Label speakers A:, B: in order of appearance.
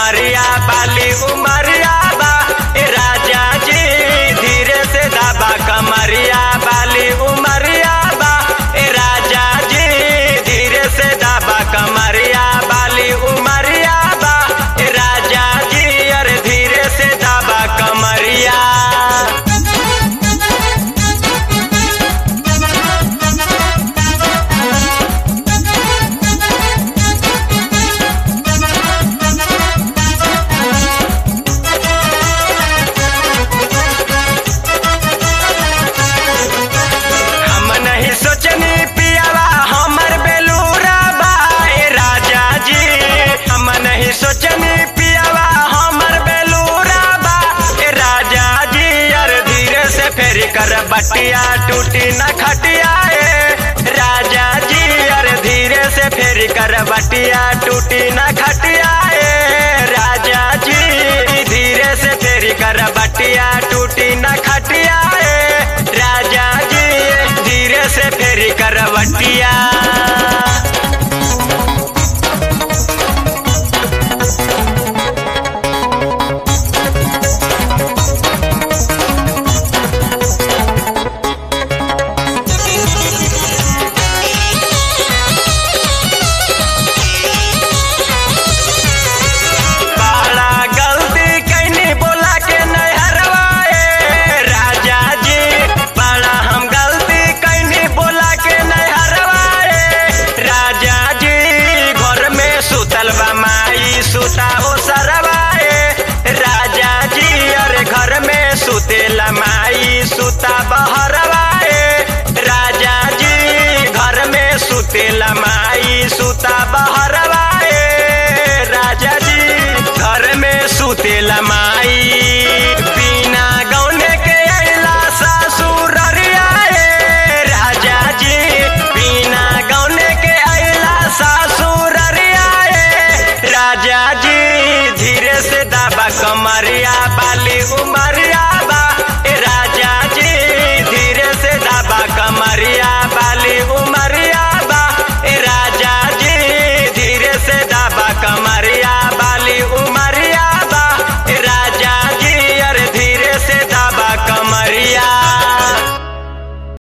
A: कमरिया बाली उमरिया बा ए राजा जी धीरे से दाबा कमरिया बाली उमरिया बा ए राजा जी धीरे से दाबा कमरिया बाली उमरिया बा ए राजा जी अरे धीरे से दाबा कमरिया। बटिया टूटी न खटिया राजा जी अरे धीरे से फेर कर बटिया टूटी न खटिया राजा जी धीरे से फेर कर बटिया टूटी न खटिया राजा जी धीरे से फेर कर बटिया। सुतेला माई सुता बहर